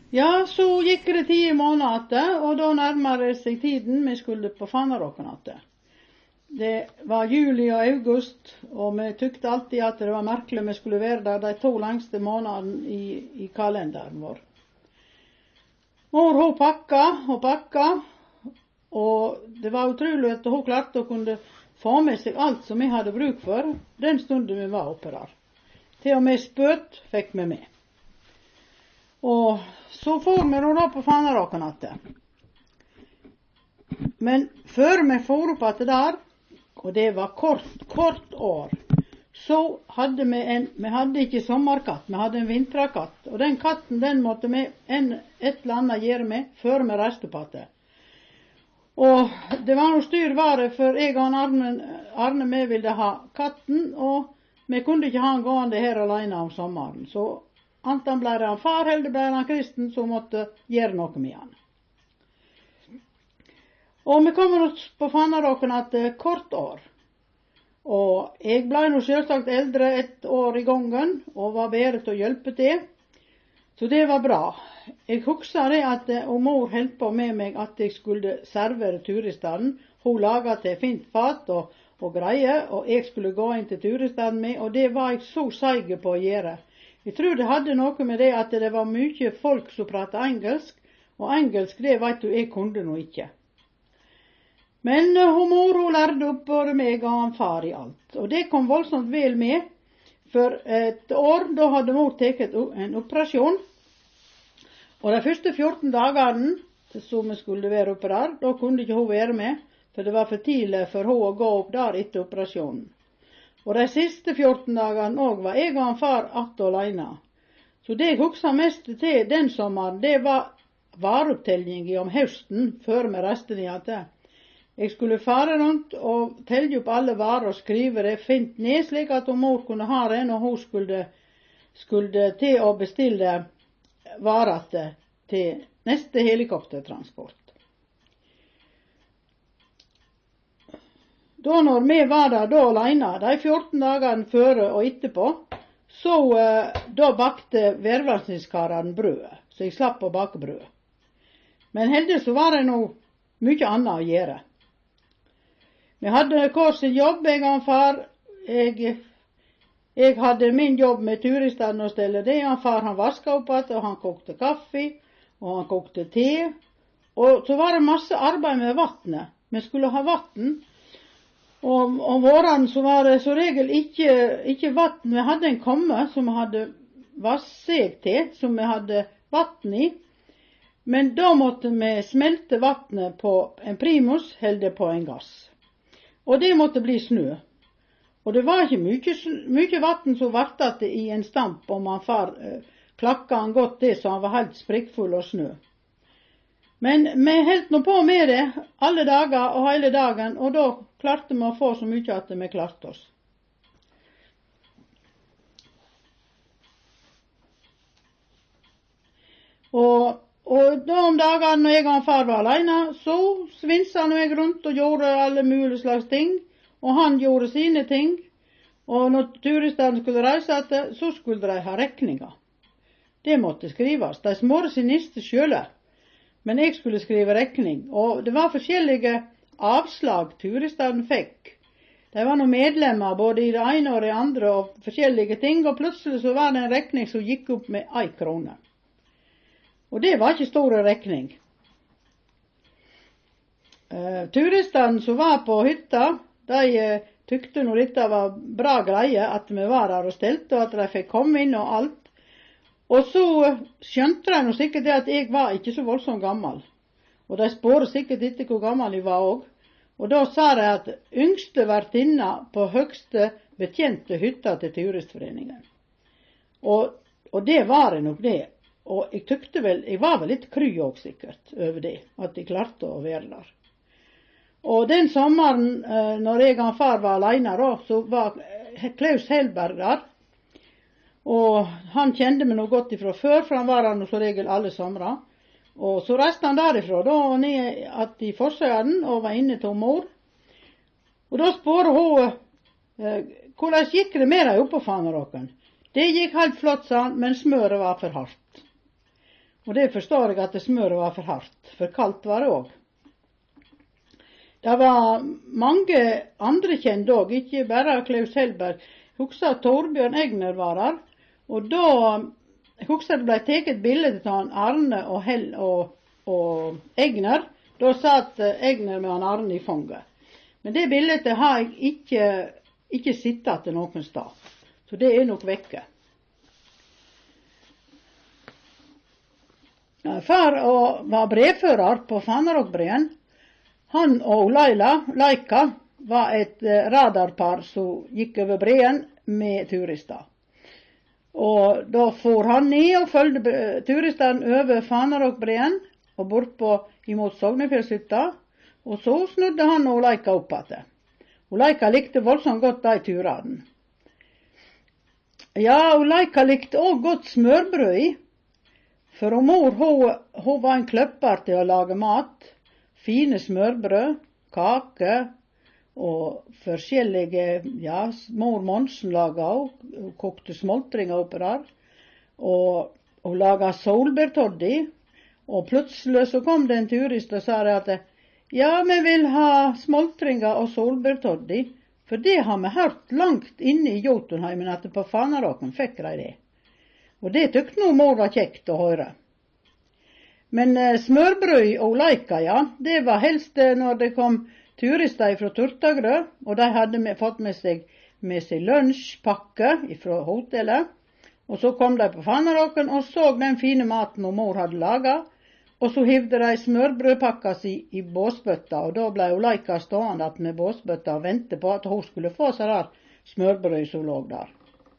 Ja, så gikk det 10 måneder, og da nærmere det seg tiden vi skulle på Fanaråken igjen. Det var juli og august, og vi tykte alltid at det var merkelig vi skulle være der de 2 lengste månedene i kalenderen vår. Mor, hun pakka og pakka, og det var utrolig at hun klarte å kunne få med seg alt som vi hadde bruk for den stunden vi var oppe der. Til og med spøt fikk vi med. Og så får vi nå da på Fanaråken igjen. Men før vi får opp etter der, og det var kort år, så hadde vi hadde ikke sommerkatt, vi hadde en vinterkatt. Og den katten, den måtte vi et eller annet gjøre med før vi reiste på igjen. Og det var noe styr vare, for jeg og Arne vi ville ha katten, og vi kunne ikke ha han gående her alene om sommeren. Så enten ble det han far, eller ble det han Kristen, som måtte gjøre noe med han. Og vi kommer oss på Fanaråken etter kort år. Og jeg ble nå selvsagt eldre 1 år i gangen, og var bedre til å hjelpe til. Så det var bra. Jeg husker det at mor holdt på med meg at jeg skulle servere turistene. Hun laget til fint fat og greier, og jeg skulle gå inn til turistene med, og det var jeg så seig på å gjøre. Jeg tror det hadde noe med det at det var mye folk som pratet engelsk, og engelsk det vet du jeg kunne nå ikke. Men mor lærte opp både meg og han far i alt, og det kom voldsomt vel med. For et år da hadde mor tatt en operasjon, og de første 14 dagene som vi skulle være oppe der, da kunne ikke hun være med, for det var for tidlig for hun å gå opp der etter operasjonen. Og de siste 14 dagene også var jeg og han far att alene. Så det jeg husker mest til den sommeren, det var vareopptelling om høsten før vi reiste ned igjen. Jeg skulle fare rundt og telle opp alle varer og skrive det fint ned, slik at mor kunne ha det når hun skulle til å bestille varer til neste helikoptertransport. Da når vi var der da alene, de 14 dagene før og etterpå, så da bakte værvarslingskarene brødet, så jeg slapp å bake brød. Men heldigvis så var det noe mye annet å gjøre. Vi hadde hver sin jobb, jeg og han far. Jeg hadde min jobb med turistene og stelle det. Han far han vasket opp alt, og han kokte kaffe, og han kokte te. Og så var det masse arbeid med vattnet. Vi skulle ha vatten. Og om våren så var det så regel ikke vatten. Vi hadde en komme som vi hadde vasset til, som vi hadde vatten i. Men da måtte vi smelte vattnet på en primus, helde på en gass. Og det måtte bli snø. Og det var ikke mye vatten som vartet i en stamp om han far klakket han godt det, så han var helt sprikkfull av snø. Men vi holdt nå på med det alle dager og hele dagen, og da klarte vi å få så mye at vi klarte oss. Og da om dagen når jeg og han far var alene, så svinset jeg rundt og gjorde alle mulige slags ting, og han gjorde sine ting. Og når turistene skulle reise etter, så skulle de ha regninger. Det måtte skrives. De smorde sin niste selv, men jeg skulle skrive regning. Og det var forskjellige avslag turistene fikk. De var noen medlemmer både i det ene og det andre og forskjellige ting, og plutselig så var det en regning som gikk opp med 1 krone. Og det var ikke store regning. Turistene som var på hytta, de tykte når dette var bra greie, at vi var der og stelte, og at de fikk komme inn og alt. Og så skjønte de sikkert det at jeg var ikke så voldsomt gammel. Og de spåret sikkert etter hvor gammel jeg var også. Og da sa de at yngste vertinna på høgste betjente hytta til turistforeningen. Og det var det nok det. Og jeg var vel litt kry også sikkert over det, at jeg klarte å være der. Og den sommeren, når jeg og han far var alene da, så var Klaus Helberg der. Og han kjente meg noe godt ifra før, for han var der noe så regel alle somre. Og så reiste han derifra da, og ned at i Forsøyen, og var inne til mor. Og da spurte hun, hvordan gikk det med deg oppe på Fanaråken? Det gikk helt flott, sa han, men smøret var for hardt. Og det forstår jeg at smøret var for hardt, for kaldt var det også. Det var mange andre kjente også, ikke bare Klaus Hellberg. Jeg husker at Torbjørn Egner var der, og da jeg husker at det ble taget et bilde til han Arne og Egner. Da satt Egner med han Arne i fanget. Men det bildet har jeg ikke sittet til noen sted, så det er nok vekke. Far var brevfører på Fanaråkbreen. Han og Leika var et radarpar som gikk over breen med turister. Og da for han ned og følgde turistene over Fanaråkbreen og bort på imot Sognefjellshytta, og så snudde han og Leika opp igjen. Og Leika likte voldsomt godt de turene. Ja, og Leika likte også godt smørbrød, for mor hun var en kløpper til å lage mat. Fine smørbrød, kake og forskjellige, ja, mor Monsen laget også, hun kokte smoltringer oppi der, og hun laget solbærtoddy, og plutselig så kom det en turist og sa at ja, vi vil ha smoltringer og solbærtoddy, for det har vi hørt langt inne i Jotunheimen at på Fanaråken fikk de det. Og det tykte nå mor var kjekt å høre. Men smørbrød og Leika, ja, det var helst når det kom turister fra Turtagrø, og de hadde fått med seg lunsjpakke fra hotellet, og så kom de på Fanaråken og så den fine maten mor hadde laget, og så hivde de smørbrødpakka si i båsbøtta, og da ble Leika stående med båsbøtta og vente på at hun skulle få seg der smørbrød som lå der.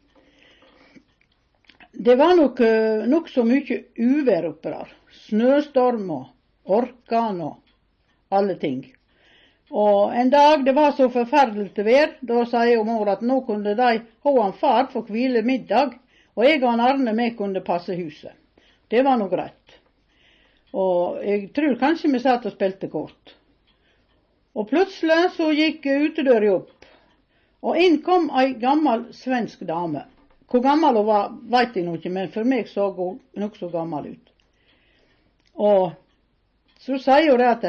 Det var nok så mye uvær oppe der. Snøstorm og orkan og alle ting. Og en dag det var så forferdelig til vær, da sier mor at nå kunne hun og far få hvile middag, og jeg og Arne vi kunne passe huset. Det var noe greit. Og jeg tror kanskje vi satt og spilte kort. Og plutselig så gikk utedøra opp, og inn kom ei gammel svensk dame. Hvor gammel hun var, vet jeg ikke, men for meg så hun nok så gammel ut. Og så sier hun det at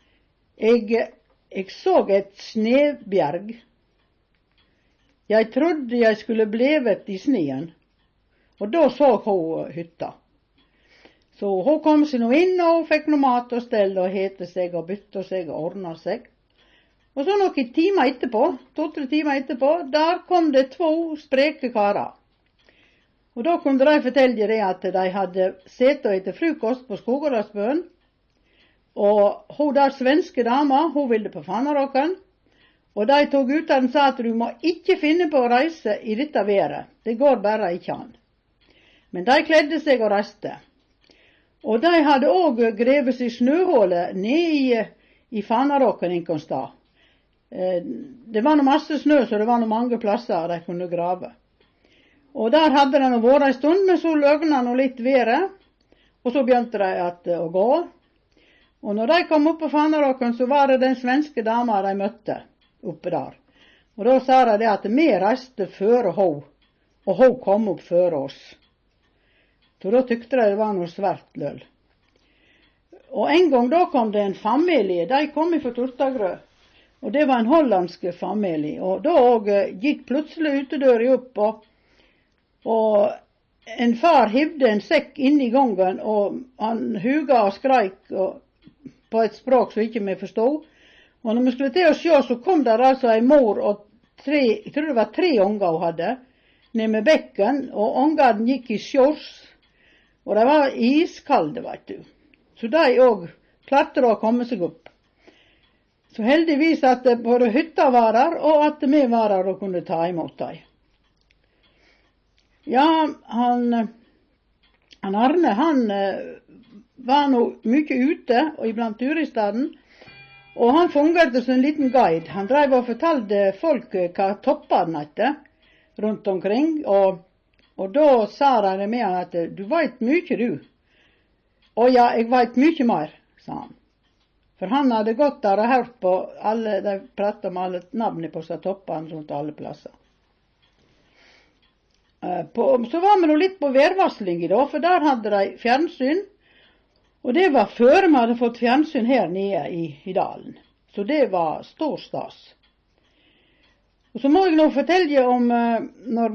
jeg så et snebjerg. Jeg trodde jeg skulle blevet i sneen, og da så hun hytta. Så hun kom seg nå inn, og hun fikk noe mat og stell, og hete seg og bytte seg og ordne seg. Og så noen timer etterpå, 2-3 timer etterpå, der kom det 2 spreke karer. Og da kunne de fortelle det at de hadde sett og etter frokost på Skogeråsbøen, og hun der svenske dama, hun ville på Fanaråken, og de tog ut og sa at du må ikke finne på å reise i dette været, det går bare ikke an. Men de kledde seg og reiste. Og de hadde også grevet seg snøhåle ned i Fanaråken en stad. Det var noe masse snø, så det var noe mange plasser de kunne grave. Og der hadde de vært en stund, men så løgna nå litt været, og så begynte de å gå. Og når de kom opp på Fanaråken, så var det den svenske dama de møtte oppe der. Og da sa de at vi reiste før hun, og hun kom opp før oss. Så da tykte de det var noe svært løll. Og en gang da kom det en familie, de kom fra Turtagrø, og det var en hollandsk familie. Og da gikk plutselig utedøra opp, og en far hivde en sekk inn i gangen, og han huga og skreik på et språk som ikke vi forstod. Og når vi skulle til å se, så kom der altså en mor og jeg tror det var 3 unger hun hadde, ned med bekken, og ungene gikk i shorts, og de var iskalde, vet du. Så de også klarte å komme seg opp. Så heldigvis at både hytta var der, og at vi var der og kunne ta imot dem. Ja, han Arne, han var nå mye ute og iblant turistene, og han fungerte som en liten guide. Han drev og fortalte folk hva toppene hette rundt omkring, og da sa de med han at du vet mye du. Og ja, jeg vet mye mer, sa han. For han hadde gått der og hørt på alle, de pratet om alle navnene på seg toppene rundt alle plasser. Så var vi nå litt på værvarsling i dag, for der hadde de fjernsyn, Og det var før vi hadde fått fjernsyn her nede i dalen. Så det var stor stas. Og så må jeg nå fortelle om når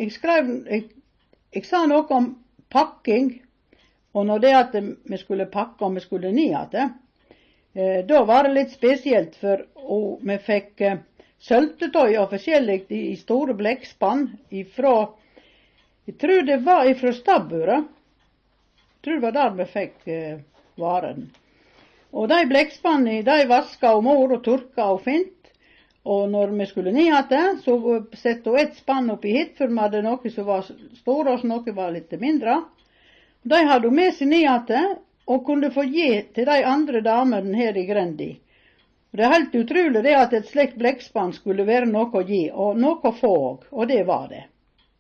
jeg sa noe om pakking, og når det at vi skulle pakke og vi skulle ned det, da var det litt spesielt, for vi fikk søltetøy og forskjellig i store blekkspann ifra, jeg tror det var ifra stabburet. Jeg tror det var der vi fikk varen. Og de blekkspannene, de vasket og mor og turka og fint. Og når vi skulle ned det, så sette hun et spann oppi hit, for vi hadde noe som var store og noe var litt mindre. De hadde hun med seg ned det, og kunne få gi til de andre damene her i grendi. Det er helt utrolig det at et slikt blekkspann skulle være noe å gi, og noe å få også, og det var det.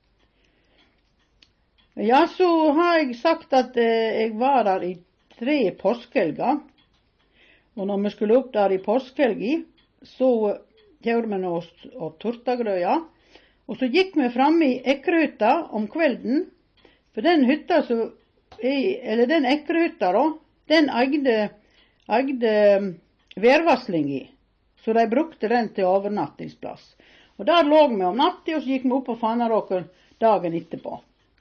Ja, så har jeg sagt at jeg var der i 3 påskehelger, og når vi skulle opp der i påskehelgi, så gjorde vi noe og tortagrøya, og så gikk vi fram i ekkerhytta om kvelden, for den hytta som eller den ekkerhytta da, den eide værvarsling i, så de brukte den til overnattingsplass. Og der lå vi om natten, og så gikk vi opp på Fannaråken dagen etterpå.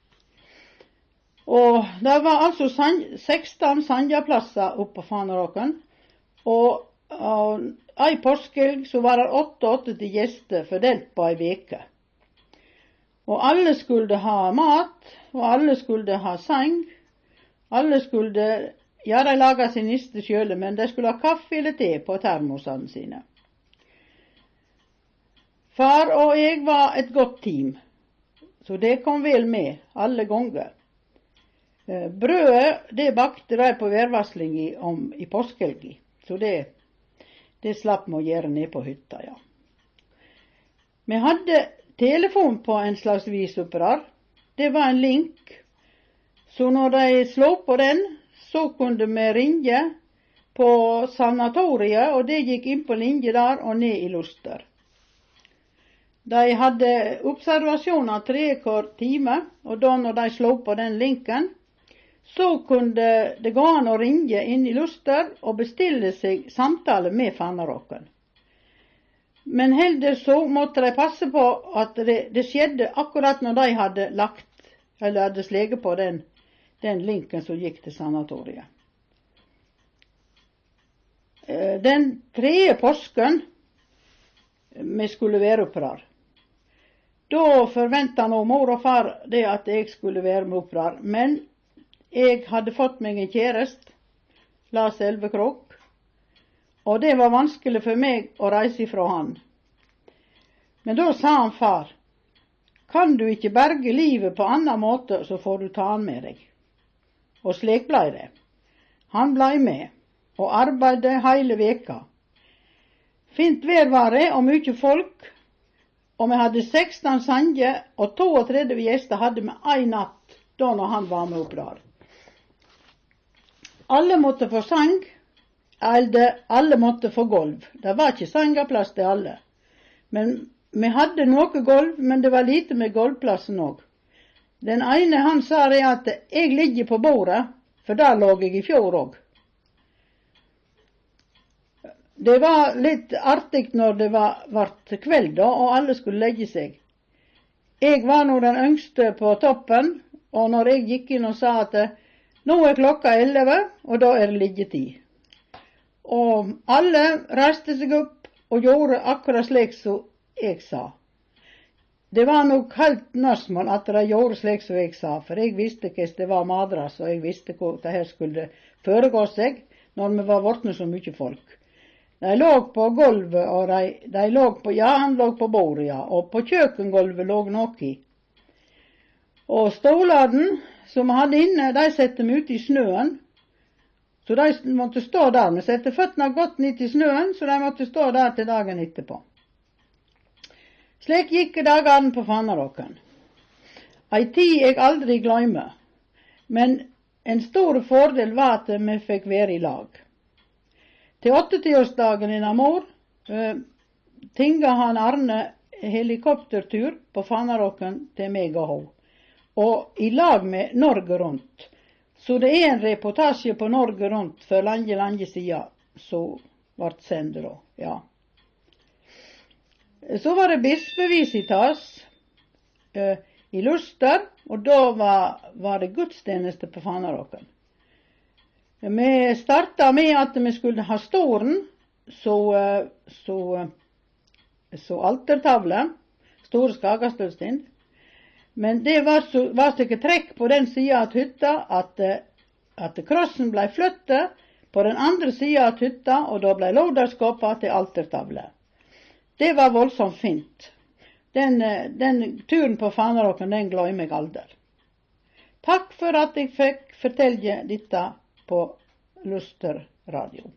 Og det var altså 16 sandjaplasser oppe på Fannaråken, og i påskehelg så var det 8 til gjester fordelt på en veke. Og alle skulle ha mat, og alle skulle ha seng. Alle skulle, ja, de laget sin niste selv, men de skulle ha kaffe eller te på termosene sine. Far og jeg var et godt team, så det kom vel med alle ganger. Brødet, det bakte de på værvarsling i påskehelgi, så det slapp vi å gjøre ned på hytta, ja. Vi hadde telefon på en slags vis oppe der. Det var en link. Så når de slå på den, så kunne vi ringe på sanatoriet, og det gikk inn på linje der og ned i Luster. De hadde observasjoner 3 hver time, og da når de slå på den linken, så kunne det gå an å ringe inn i Luster og bestille seg samtale med Fannaråken. Men heller så måtte de passe på at det skjedde akkurat når de hadde hadde sleget på den linken som gikk til sanatoriet. Den 3. påsken vi skulle være oppe der. Da forventet nå mor og far det at jeg skulle være med oppe der. Men jeg hadde fått meg en kjærest, Lars Elvekrok, og det var vanskelig for meg å reise ifra han. Men da sa han far, kan du ikke berge livet på annen måte, så får du ta han med deg. Og slik blei det. Han blei med, og arbeidet hele veka. Fint vær var det, og mye folk, og vi hadde 16 sanger, og 32 gjester hadde vi en natt, da når han var med opp der. Alle måtte få sang, eller alle måtte få gulv. Det var ikke sangaplass til alle. Men vi hadde noe gulv, men det var lite med gulvplassen også. Den ene han sa det at jeg ligger på bordet, for der lå jeg i fjor også. Det var litt artig når det vart kveld da, og alle skulle legge seg. Jeg var nå den yngste på toppen, og når jeg gikk inn og sa at nå er klokka 11, og da er det liggetid. Og alle reiste seg opp og gjorde akkurat slik som jeg sa. Det var nok helt nørsmål at de gjorde slik som jeg sa, for jeg visste hvordan det var madras, og jeg visste hvordan det her skulle foregå seg når vi var vortne så mye folk. De lå på gulvet, og de lå på, ja, han lå på bordet, ja, og på kjøkkengulvet lå noe i. Og stolene som vi hadde inne, de sette vi ut i snøen, så de måtte stå der. Vi sette føttene godt ned i snøen, så de måtte stå der til dagen etterpå. Slik gikk dagene på Fannaråken. Ei tid jeg aldri glemmer, men en stor fordel var at vi fikk være i lag. Til 80-årsdagen i mor tinga han Arne helikoptertur på Fannaråken til meg og hun. Og i lag med Norge Rundt, Så det en reportasje på Norge rundt for lenge siden, så ble sendt da, ja. Så var det bispevisitas i Luster, og da var det gudstjeneste på Fanaråken. Vi startet med at vi skulle ha storen, så altertavle, store skagastølstind. Men det var sikkert trekk på den siden av hytta at krossen ble flyttet på den andre siden av hytta, og da ble låderskapet til altertavle. Det var voldsomt fint. Den turen på Fanaråken, den glemmer jeg aldri. Takk for at jeg fikk fortelle dette på Luster Radio.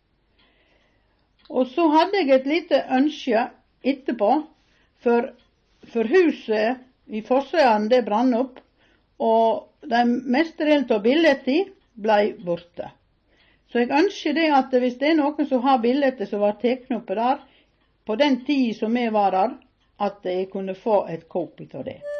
Og så hadde jeg et lite ønske etterpå, for huset i Fossøyan det brann opp, og de meste delen av billetter ble borte. Så jeg ønsker det at hvis det noen som har billetter som var teknet oppe der, på den tid som vi var der, at jeg kunne få et kopi av det.